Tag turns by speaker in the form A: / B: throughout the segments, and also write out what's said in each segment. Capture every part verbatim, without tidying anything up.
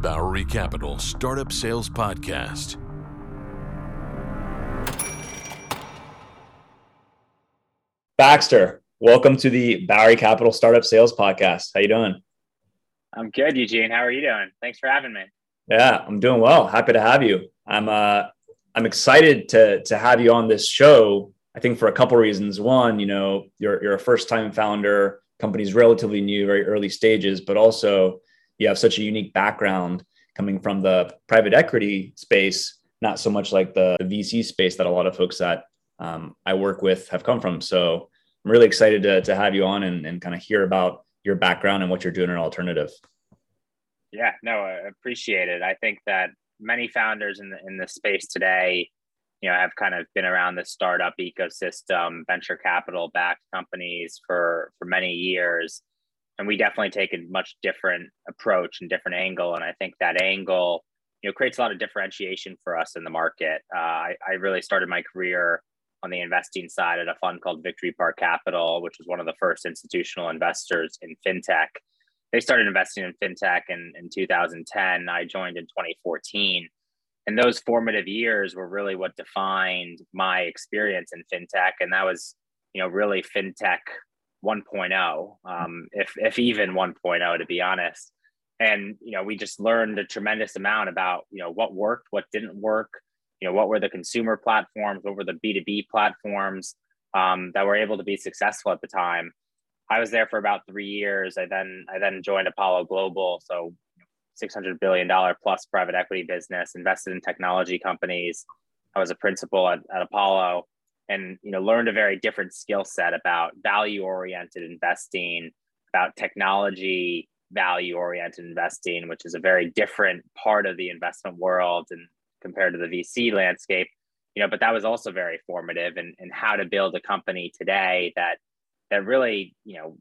A: Bowery Capital Startup Sales Podcast.
B: Baxter, welcome to the Bowery Capital Startup Sales Podcast. How you doing?
C: I'm good, Eugene. How are you doing? Thanks for having me.
B: Yeah, I'm doing well. Happy to have you. I'm uh I'm excited to to have you on this show. I think for a couple reasons. One, you know, you're you're a first-time founder, company's relatively new, very early stages, but also you have such a unique background coming from the private equity space, not so much like the, the V C space that a lot of folks that um, I work with have come from. So I'm really excited to, to have you on and, and kind of hear about your background and what you're doing in Alternative.
C: Yeah, no, I appreciate it. I think that many founders in the, in the space today, you know, have kind of been around the startup ecosystem, venture capital backed companies for, for many years. And we definitely take a much different approach and different angle. And I think that angle, you know, creates a lot of differentiation for us in the market. Uh, I, I really started my career on the investing side at a fund called Victory Park Capital, which was one of the first institutional investors in fintech. They started investing in fintech in, in two thousand ten. I joined in twenty fourteen. And those formative years were really what defined my experience in fintech. And that was, you know, really fintech one point oh, um, if if even one point oh, to be honest. And, you know, we just learned a tremendous amount about, you know, what worked, what didn't work, you know, what were the consumer platforms, what were the B two B platforms um, that were able to be successful at the time. I was there for about three years. I then I then joined Apollo Global, so six hundred billion dollars plus private equity business, invested in technology companies. I was a principal at, at Apollo. And, you know, learned a very different skill set about value-oriented investing, about technology value-oriented investing, which is a very different part of the investment world and compared to the V C landscape. You know, but that was also very formative in, in how to build a company today that that really, you know,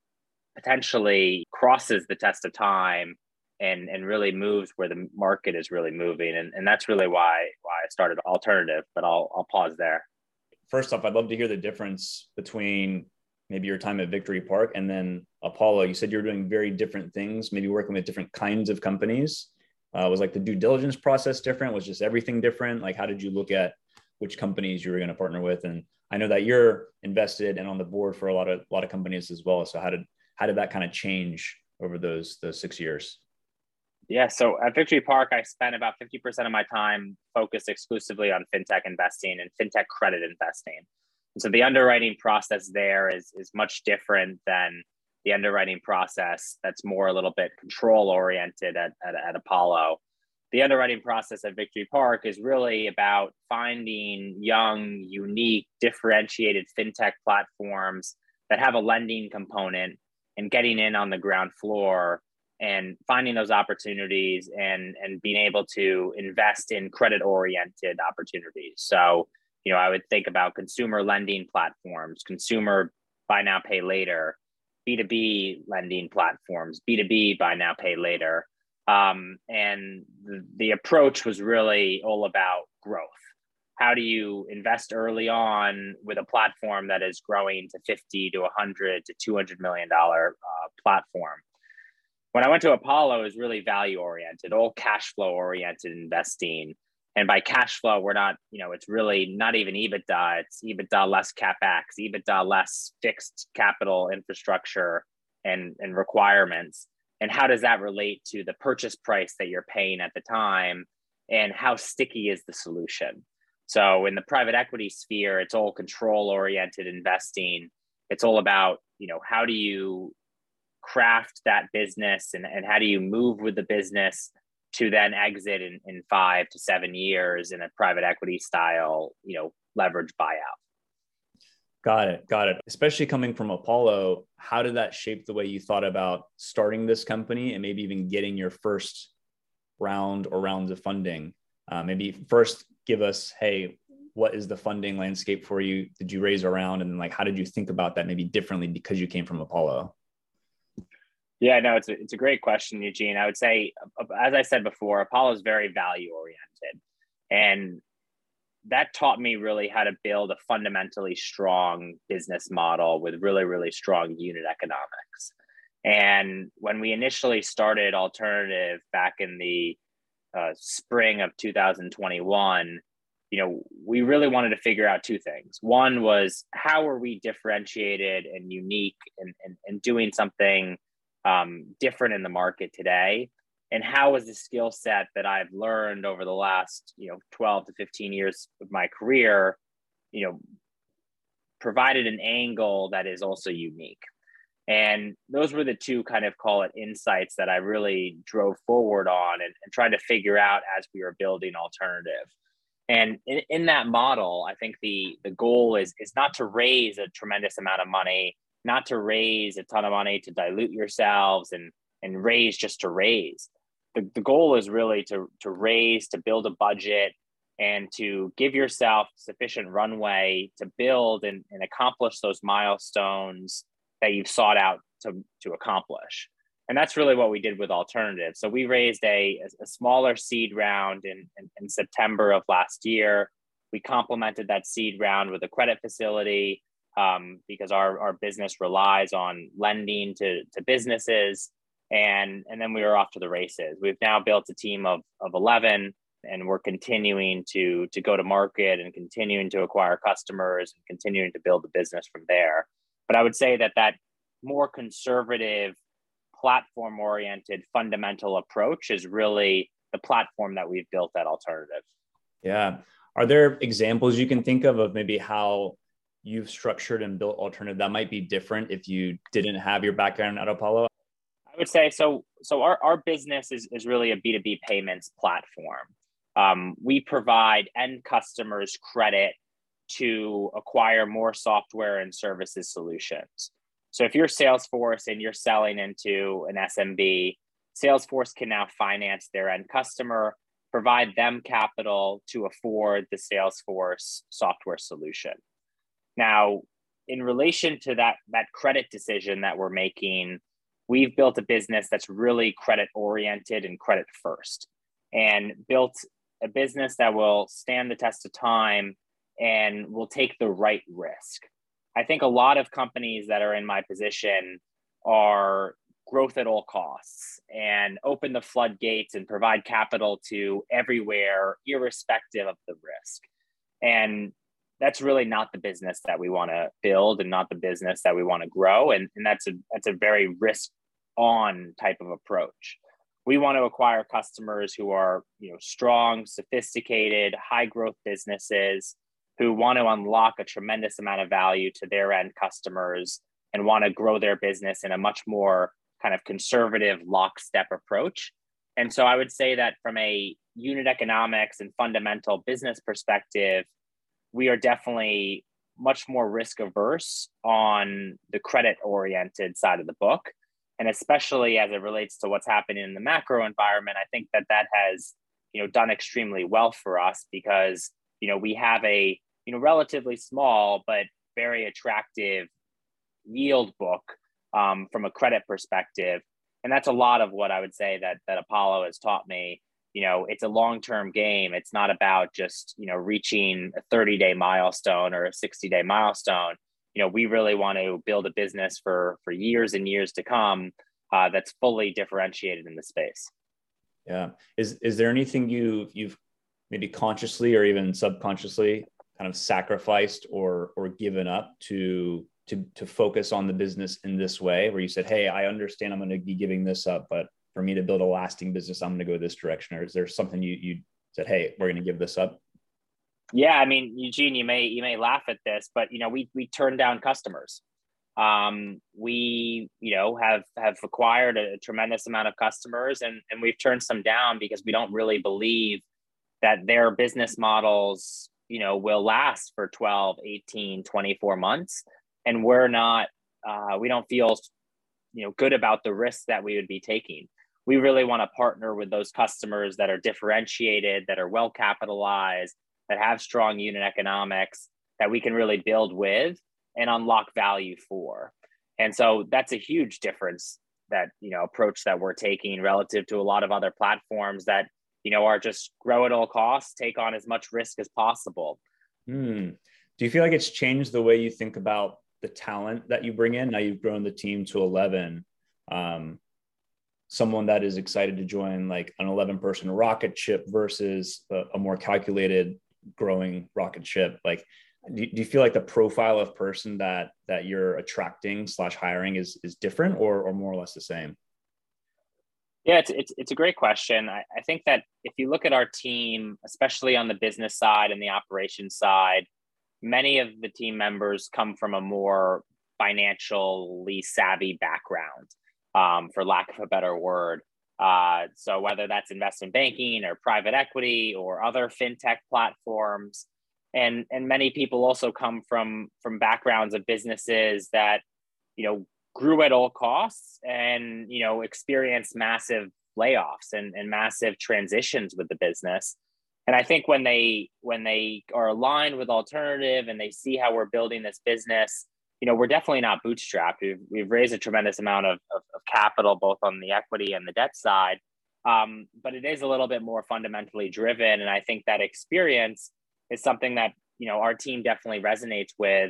C: potentially crosses the test of time and and really moves where the market is really moving. And, and that's really why why I started Alternative. But I'll I'll pause there.
B: First off, I'd love to hear the difference between maybe your time at Victory Park and then Apollo. You said you were doing very different things, maybe working with different kinds of companies. Uh, was like the due diligence process different? Was just everything different? Like, how did you look at which companies you were going to partner with? And I know that you're invested and on the board for a lot of a lot of companies as well. So how did how did that kind of change over those those six years?
C: Yeah, so at Victory Park, I spent about fifty percent of my time focused exclusively on fintech investing and fintech credit investing. And so the underwriting process there is, is much different than the underwriting process that's more a little bit control oriented at, at, at Apollo. The underwriting process at Victory Park is really about finding young, unique, differentiated fintech platforms that have a lending component and getting in on the ground floor and finding those opportunities and, and being able to invest in credit-oriented opportunities. So, you know, I would think about consumer lending platforms, consumer buy now, pay later, B two B lending platforms, B two B buy now, pay later. Um, and the, the approach was really all about growth. How do you invest early on with a platform that is growing to fifty to one hundred to two hundred million dollars uh, platform? When I went to Apollo, it was really value oriented, all cash flow oriented investing. And by cash flow, we're not, you know, it's really not even EBITDA. It's EBITDA less CapEx, EBITDA less fixed capital infrastructure and, and requirements. And how does that relate to the purchase price that you're paying at the time? And how sticky is the solution? So in the private equity sphere, it's all control oriented investing. It's all about, you know, how do you craft that business and, and how do you move with the business to then exit in, in five to seven years in a private equity style, you know, leverage buyout.
B: Got it. Got it. Especially coming from Apollo, how did that shape the way you thought about starting this company and maybe even getting your first round or rounds of funding? Uh, maybe first give us, hey, what is the funding landscape for you? Did you raise a round? And then like, how did you think about that maybe differently because you came from Apollo?
C: Yeah, no, it's a, it's a great question, Eugene. I would say, as I said before, Apollo is very value oriented. And that taught me really how to build a fundamentally strong business model with really, really strong unit economics. And when we initially started Alternative back in the uh, spring of two thousand twenty-one, you know, we really wanted to figure out two things. One was, how are we differentiated and unique and, and, and doing something um, different in the market today? And how is the skill set that I've learned over the last, you know, twelve to fifteen years of my career, you know, provided an angle that is also unique? And those were the two kind of, call it, insights that I really drove forward on and, and tried to figure out as we were building Alternative. And in, in that model, I think the the goal is is not to raise a tremendous amount of money, not to raise a ton of money to dilute yourselves and and raise just to raise. The, the goal is really to to raise, to build a budget, and to give yourself sufficient runway to build and, and accomplish those milestones that you've sought out to, to accomplish. And that's really what we did with Alternative. So we raised a, a smaller seed round in, in, in September of last year. We complemented that seed round with a credit facility um, because our, our business relies on lending to, to businesses. And, and then we were off to the races. We've now built a team of, of eleven, and we're continuing to, to go to market and continuing to acquire customers and continuing to build the business from there. But I would say that that more conservative, platform-oriented, fundamental approach is really the platform that we've built at Alternative.
B: Yeah. Are there examples you can think of of maybe how you've structured and built Alternative that might be different if you didn't have your background at Apollo?
C: I would say so. So our, our business is, is really a B two B payments platform. Um, we provide end customers credit to acquire more software and services solutions. So if you're Salesforce and you're selling into an S M B, Salesforce can now finance their end customer, provide them capital to afford the Salesforce software solution. Now, in relation to that, that credit decision that we're making, we've built a business that's really credit oriented and credit first, and built a business that will stand the test of time and will take the right risk. I think a lot of companies that are in my position are growth at all costs and open the floodgates and provide capital to everywhere, irrespective of the risk. And that's really not the business that we want to build and not the business that we want to grow. And, and that's a that's a very risk on type of approach. We want to acquire customers who are, you know, strong, sophisticated, high growth businesses who want to unlock a tremendous amount of value to their end customers and want to grow their business in a much more kind of conservative lockstep approach. And so I would say that from a unit economics and fundamental business perspective, we are definitely much more risk averse on the credit oriented side of the book. And especially as it relates to what's happening in the macro environment, I think that that has, you know, done extremely well for us because, you know, we have a, you know, relatively small, but very attractive yield book um, from a credit perspective. And that's a lot of what I would say that, that Apollo has taught me. You know, it's a long-term game. It's not about just, you know, reaching a thirty day milestone or a sixty day milestone. You know, we really want to build a business for, for years and years to come uh, that's fully differentiated in the space.
B: Yeah. Is, is there anything you, you've maybe consciously or even subconsciously kind of sacrificed or, or given up to, to, to focus on the business in this way, where you said, hey, I understand I'm going to be giving this up, but for me to build a lasting business, I'm going to go this direction? Or is there something you, you said, hey, we're going to give this up?
C: Yeah, I mean, Eugene, you may you may laugh at this, but you know, we we turn down customers. Um, we you know have have acquired a tremendous amount of customers, and and we've turned some down because we don't really believe that their business models, you know, will last for twelve, eighteen, twenty-four months, and we're not uh, we don't feel, you know, good about the risks that we would be taking. We really want to partner with those customers that are differentiated, that are well capitalized, that have strong unit economics, that we can really build with and unlock value for. And so that's a huge difference, that, you know, approach that we're taking relative to a lot of other platforms that, you know, are just grow at all costs, take on as much risk as possible.
B: Hmm. Do you feel like it's changed the way you think about the talent that you bring in? Now you've grown the team to eleven. um, someone that is excited to join like an eleven person rocket ship versus a, a more calculated growing rocket ship? Like, do, do you feel like the profile of person that that you're attracting slash hiring is is different, or or more or less the same?
C: Yeah, it's it's it's a great question. I, I think that if you look at our team, especially on the business side and the operations side, many of the team members come from a more financially savvy background, um, for lack of a better word. Uh, so whether that's investment banking or private equity or other fintech platforms, and and many people also come from from backgrounds of businesses that, you know, grew at all costs and, you know, experienced massive layoffs and, and massive transitions with the business. And I think when they when they are aligned with Alternative and they see how we're building this business, you know, we're definitely not bootstrapped. We've, we've raised a tremendous amount of, of, of capital, both on the equity and the debt side. Um, but it is a little bit more fundamentally driven. And I think that experience is something that, you know, our team definitely resonates with,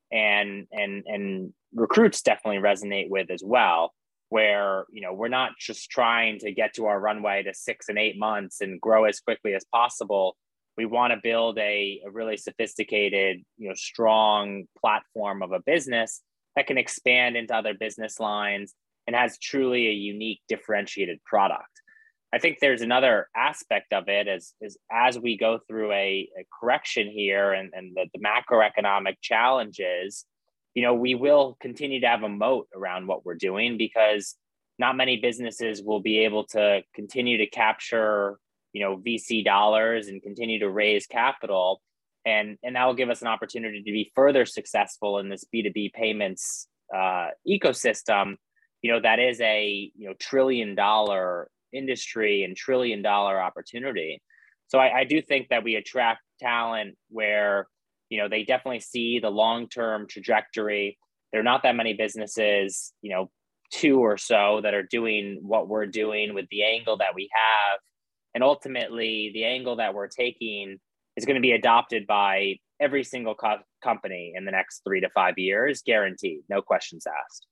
C: and and and recruits definitely resonate with as well, where, you know, we're not just trying to get to our runway to six and eight months and grow as quickly as possible. We want to build a, a really sophisticated, you know, strong platform of a business that can expand into other business lines and has truly a unique differentiated product. I think there's another aspect of it as, as, as we go through a, a correction here and, and the, the macroeconomic challenges, you know, we will continue to have a moat around what we're doing, because not many businesses will be able to continue to capture, you know, V C dollars and continue to raise capital. And, and that will give us an opportunity to be further successful in this B two B payments uh, ecosystem. You know, that is a, you know, trillion dollar industry and trillion dollar opportunity. So I, I do think that we attract talent where, you know, they definitely see the long-term trajectory. There are not that many businesses, you know, two or so that are doing what we're doing with the angle that we have. And ultimately, the angle that we're taking is going to be adopted by every single co- company in the next three to five years, guaranteed, no questions asked.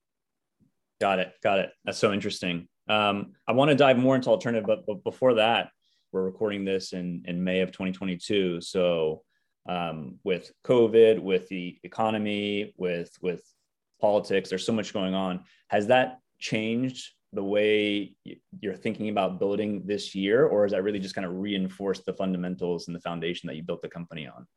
B: Got it. Got it. That's so interesting. Um, I want to dive more into Alternative, but, but before that, we're recording this in, in May of twenty twenty-two. So um, with COVID, with the economy, with, with politics, there's so much going on. Has that changed the way you're thinking about building this year, or is that really just kind of reinforced the fundamentals and the foundation that you built the company on?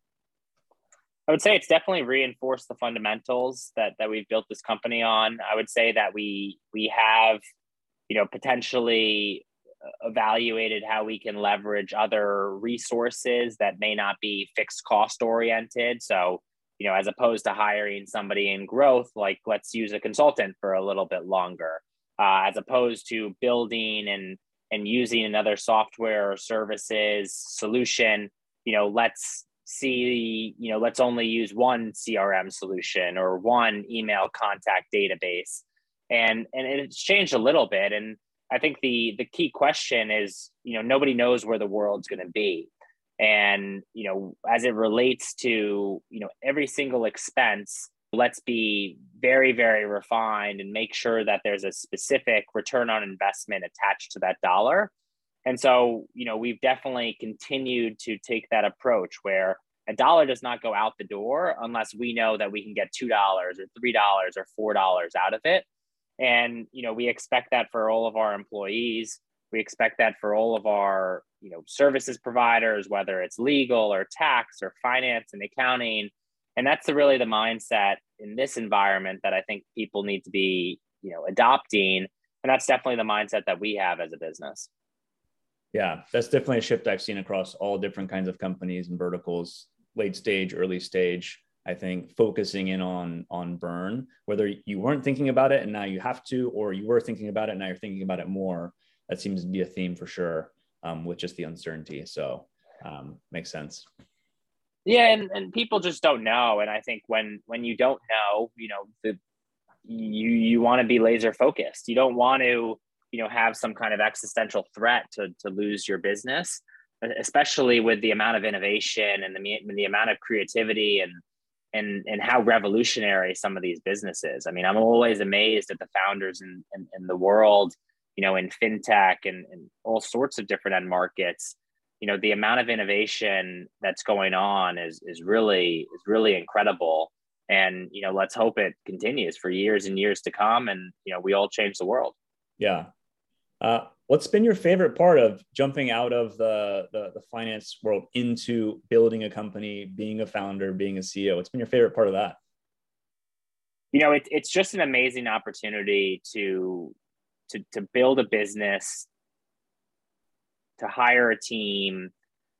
C: I would say it's definitely reinforced the fundamentals that that we've built this company on. I would say that we we have, you know, potentially evaluated how we can leverage other resources that may not be fixed cost oriented. So, you know, as opposed to hiring somebody in growth, like let's use a consultant for a little bit longer, uh, as opposed to building and and using another software or services solution. You know, let's see, you know, let's only use one C R M solution or one email contact database. And, and it's changed a little bit. And I think the, the key question is, you know, nobody knows where the world's going to be. And, you know, as it relates to, you know, every single expense, let's be very, very refined and make sure that there's a specific return on investment attached to that dollar. And so, you know, we've definitely continued to take that approach where a dollar does not go out the door unless we know that we can get two dollars or three dollars or four dollars out of it. And, you know, we expect that for all of our employees. We expect that for all of our, you know, services providers, whether it's legal or tax or finance and accounting. And that's the, really the mindset in this environment that I think people need to be, you know, adopting. And that's definitely the mindset that we have as a business.
B: Yeah, that's definitely a shift I've seen across all different kinds of companies and verticals, late stage, early stage. I think focusing in on, on burn, whether you weren't thinking about it and now you have to, or you were thinking about it and now you're thinking about it more. That seems to be a theme for sure, um, with just the uncertainty. So um, makes sense.
C: Yeah, and, and people just don't know. And I think when when you don't know, you know, the you you want to be laser focused. You don't want to, you know, have some kind of existential threat to to lose your business, especially with the amount of innovation and the, the amount of creativity and and and how revolutionary some of these businesses. I mean, I'm always amazed at the founders in in, in the world, you know, in fintech and, and all sorts of different end markets. You know, the amount of innovation that's going on is is really is really incredible. And, you know, let's hope it continues for years and years to come. And, you know, we all change the world.
B: Yeah. Uh, what's been your favorite part of jumping out of the, the the finance world into building a company, being a founder, being a C E O? What's been your favorite part of that?
C: You know, it, it's just an amazing opportunity to, to, to build a business, to hire a team,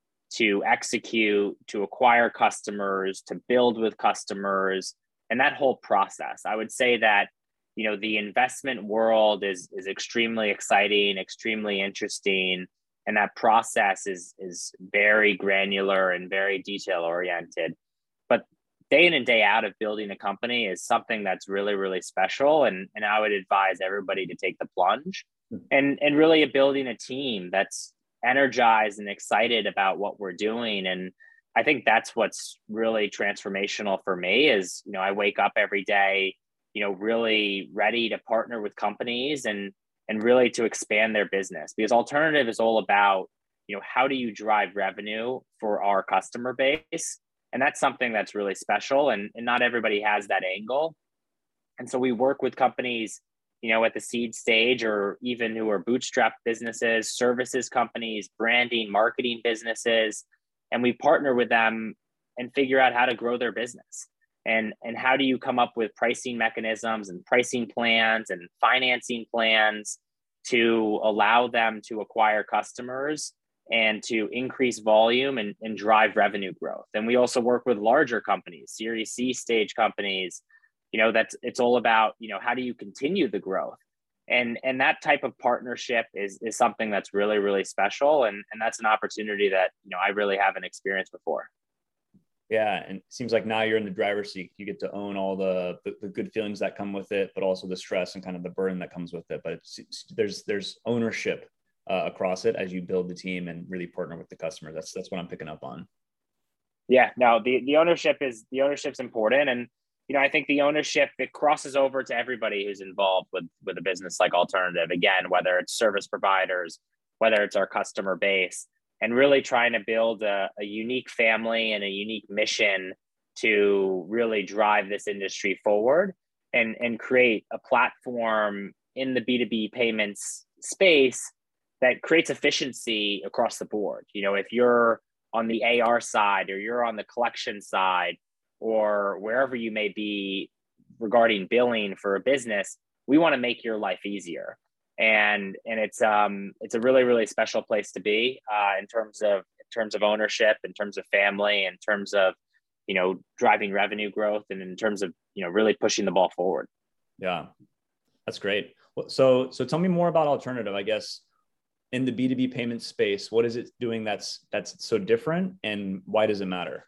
C: to execute, to acquire customers, to build with customers, and that whole process. I would say that, you know, the investment world is is extremely exciting, extremely interesting, and that process is is very granular and very detail oriented. But day in and day out of building a company is something that's really, really special, and and I would advise everybody to take the plunge, and and really building a team that's energized and excited about what we're doing. And I think that's what's really transformational for me is, you know, I wake up every day, you know, really ready to partner with companies and and really to expand their business, because Alternative is all about, you know, how do you drive revenue for our customer base? And that's something that's really special, and, and not everybody has that angle. And so we work with companies, you know, at the seed stage, or even who are bootstrap businesses, services companies, branding, marketing businesses, and we partner with them and figure out how to grow their business. And, and how do you come up with pricing mechanisms and pricing plans and financing plans to allow them to acquire customers and to increase volume and, and drive revenue growth. And we also work with larger companies, Series C stage companies. You know, that's, it's all about, you know, how do you continue the growth? And, and that type of partnership is, is something that's really, really special. And, and that's an opportunity that, you know, I really haven't experienced before.
B: Yeah. And it seems like now you're in the driver's seat. You get to own all the, the, the good feelings that come with it, but also the stress and kind of the burden that comes with it. But it's, it's, there's, there's ownership uh, across it as you build the team and really partner with the customer. That's, that's what I'm picking up on.
C: Yeah, no, the, the ownership is, the ownership's important. And, you know, I think the ownership, it crosses over to everybody who's involved with, with a business like Alternative. Again, whether it's service providers, whether it's our customer base, and really trying to build a, a unique family and a unique mission to really drive this industry forward and, and create a platform in the B two B payments space that creates efficiency across the board. You know, if you're on the A R side, or you're on the collection side, or wherever you may be regarding billing for a business, we want to make your life easier. And, and it's, um, it's a really, really special place to be uh, in terms of, in terms of ownership, in terms of family, in terms of, you know, driving revenue growth, and in terms of, you know, really pushing the ball forward.
B: Yeah, that's great. So, so tell me more about Alternative, I guess, in the B two B payment space. What is it doing that's, that's so different, and why does it matter?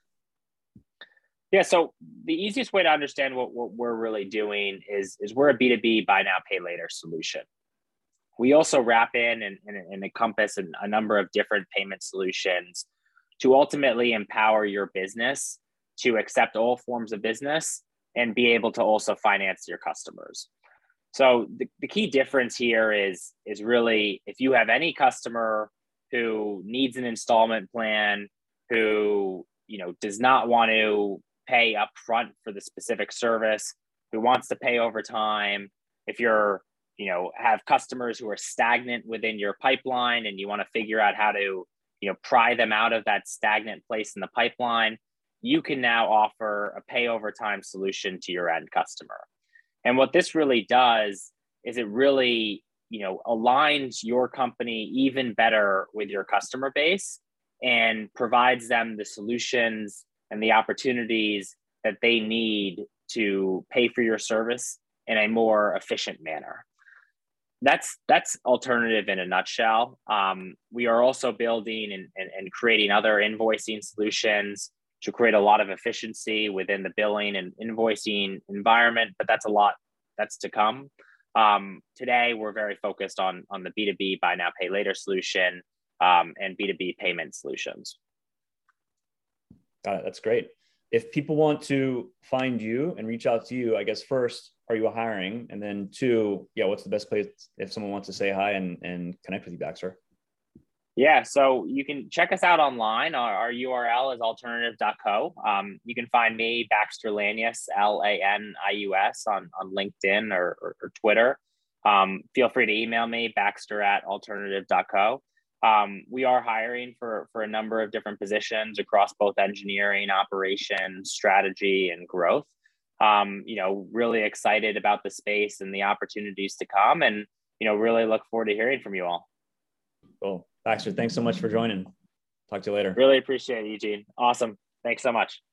C: Yeah, so the easiest way to understand what, what we're really doing is, is we're a B two B buy now, pay later solution. We also wrap in and, and, and encompass a, a number of different payment solutions to ultimately empower your business to accept all forms of business and be able to also finance your customers. So the, the key difference here is, is really, if you have any customer who needs an installment plan, who, you know, does not want to pay upfront for the specific service, who wants to pay over time, if you're, you know, have customers who are stagnant within your pipeline and you want to figure out how to, you know, pry them out of that stagnant place in the pipeline, you can now offer a pay over time solution to your end customer. And what this really does is it really, you know, aligns your company even better with your customer base and provides them the solutions and the opportunities that they need to pay for your service in a more efficient manner. That's that's Alternative in a nutshell. Um, we are also building and, and, and creating other invoicing solutions to create a lot of efficiency within the billing and invoicing environment, but that's a lot that's to come. Um, today, we're very focused on, on the B two B buy now, pay later solution um, and B two B payment solutions.
B: Got it. That's great. if people want to find you and reach out to you, I guess first, are you hiring? And then two, yeah, what's the best place if someone wants to say hi and, and connect with you, Baxter?
C: Yeah, so you can check us out online. Our, our U R L is alternative dot co. Um, you can find me, Baxter Lanius, L A N I U S, on, on LinkedIn or, or, or Twitter. Um, feel free to email me, Baxter at alternative dot co. Um, we are hiring for, for a number of different positions across both engineering, operations, strategy, and growth. Um, you know, really excited about the space and the opportunities to come, and, you know, really look forward to hearing from you all.
B: Cool. Baxter, thanks so much for joining. Talk to you later.
C: Really appreciate it, Eugene. Awesome. Thanks so much.